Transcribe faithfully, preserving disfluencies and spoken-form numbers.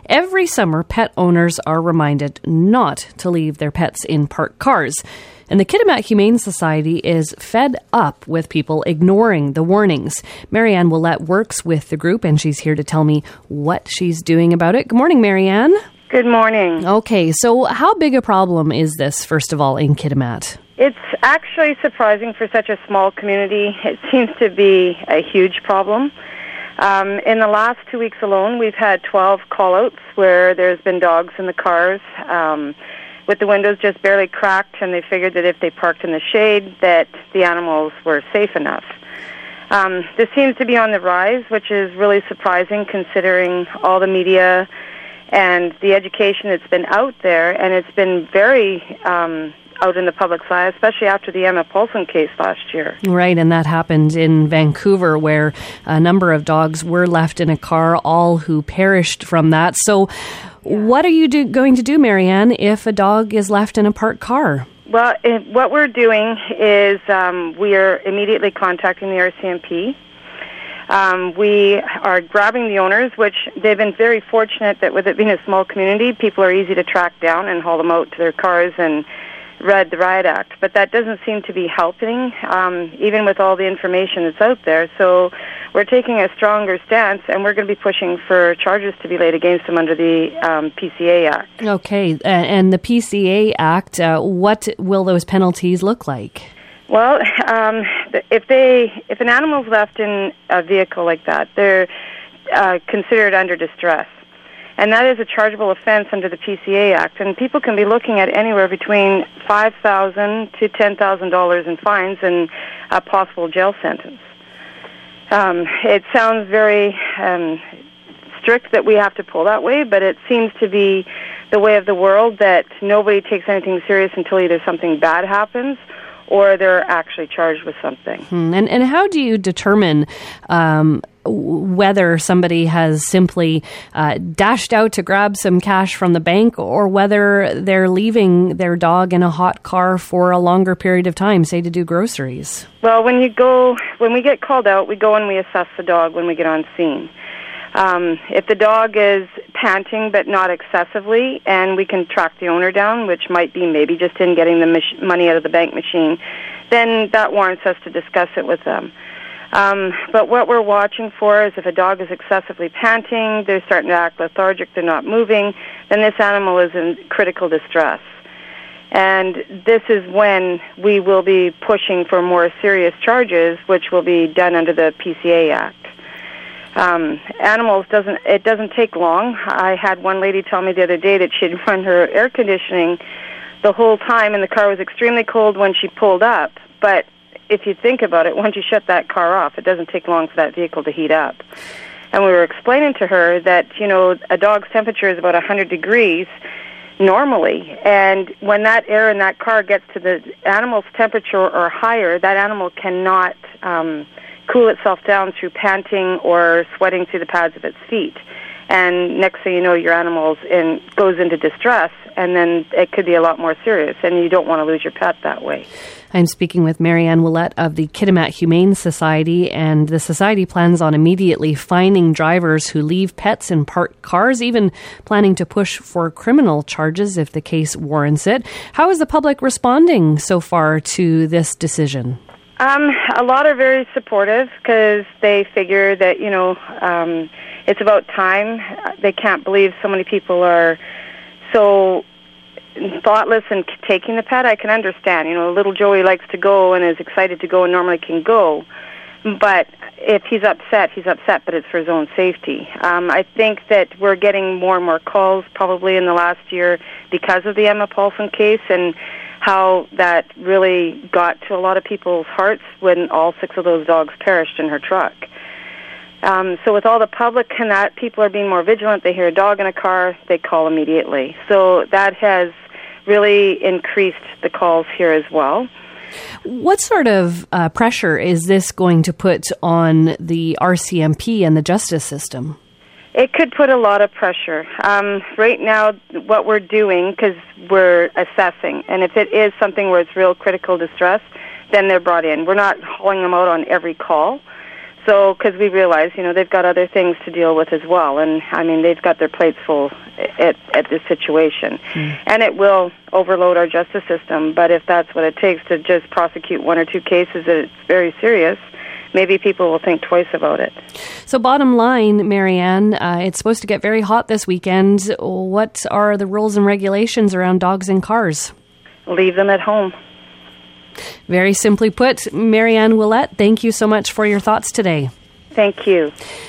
Every summer, pet owners are reminded not to leave their pets in parked cars. And the Kitimat Humane Society is fed up with people ignoring the warnings. Marianne Willette works with the group, and she's here to tell me what she's doing about it. Good morning, Marianne. Good morning. Okay, so how big a problem is this, first of all, in Kitimat? It's actually surprising for such a small community. It seems to be a huge problem. Um, in the last two weeks alone, we've had twelve call-outs where there's been dogs in the cars um, with the windows just barely cracked, and they figured that if they parked in the shade that the animals were safe enough. Um, this seems to be on the rise, which is really surprising considering all the media and the education that's been out there, and it's been very um, out in the public's eye, especially after the Emma Paulson case last year. Right, and that happened in Vancouver, where a number of dogs were left in a car, all who perished from that. So yeah. What are you do, going to do, Marianne, if a dog is left in a parked car? Well, it, what we're doing is um, we are immediately contacting the R C M P. Um, we are grabbing the owners, which they've been very fortunate that with it being a small community, people are easy to track down and haul them out to their cars and read the Riot Act. But that doesn't seem to be helping, um, even with all the information that's out there. So we're taking a stronger stance, and we're going to be pushing for charges to be laid against them under the um, P C A Act. Okay, and the P C A Act, uh, what will those penalties look like? Well, um, if they if an animal's left in a vehicle like that, they're uh, considered under distress. And that is a chargeable offense under the P C A Act. And people can be looking at anywhere between five thousand dollars to ten thousand dollars in fines and a possible jail sentence. Um, it sounds very um, strict that we have to pull that way, but it seems to be the way of the world that nobody takes anything serious until either something bad happens or they're actually charged with something. Hmm. And, and how do you determine um, whether somebody has simply uh, dashed out to grab some cash from the bank or whether they're leaving their dog in a hot car for a longer period of time, say to do groceries? Well, when you go, when we get called out, we go and we assess the dog when we get on scene. Um, if the dog is panting but not excessively, and we can track the owner down, which might be maybe just in getting the mach- money out of the bank machine, then that warrants us to discuss it with them. Um, but what we're watching for is if a dog is excessively panting, they're starting to act lethargic, they're not moving, then this animal is in critical distress. And this is when we will be pushing for more serious charges, which will be done under the P C A Act. Um, animals doesn't it doesn't take long. I had one lady tell me the other day that she'd run her air conditioning the whole time, and the car was extremely cold when she pulled up. But if you think about it, once you shut that car off, it doesn't take long for that vehicle to heat up. And we were explaining to her that, you know, a dog's temperature is about one hundred degrees normally, and when that air in that car gets to the animal's temperature or higher, that animal cannot um, cool itself down through panting or sweating through the pads of its feet. And next thing you know, your animal in, goes into distress, and then it could be a lot more serious, and you don't want to lose your pet that way. I'm speaking with Marianne Willette of the Kitimat Humane Society, and the Society plans on immediately fining drivers who leave pets in parked cars, even planning to push for criminal charges if the case warrants it. How is the public responding so far to this decision? Um, a lot are very supportive because they figure that, you know, um, it's about time. They can't believe so many people are so thoughtless in taking the pet. I can understand. You know, little Joey likes to go and is excited to go and normally can go. But if he's upset, he's upset, but it's for his own safety. Um, I think that we're getting more and more calls probably in the last year because of the Emma Paulson case and how that really got to a lot of people's hearts when all six of those dogs perished in her truck. Um, so with all the public and that, people are being more vigilant. They hear a dog in a car, they call immediately. So that has really increased the calls here as well. What sort of uh, pressure is this going to put on the R C M P and the justice system? It could put a lot of pressure. Um, right now, what we're doing, because we're assessing, and if it is something where it's real critical distress, then they're brought in. We're not hauling them out on every call. So, because we realize, you know, they've got other things to deal with as well. And, I mean, they've got their plates full at, at this situation. Mm. And it will overload our justice system. But if that's what it takes to just prosecute one or two cases that it's very serious, maybe people will think twice about it. So bottom line, Marianne, uh, it's supposed to get very hot this weekend. What are the rules and regulations around dogs in cars? Leave them at home. Very simply put, Marianne Ouellette, thank you so much for your thoughts today. Thank you.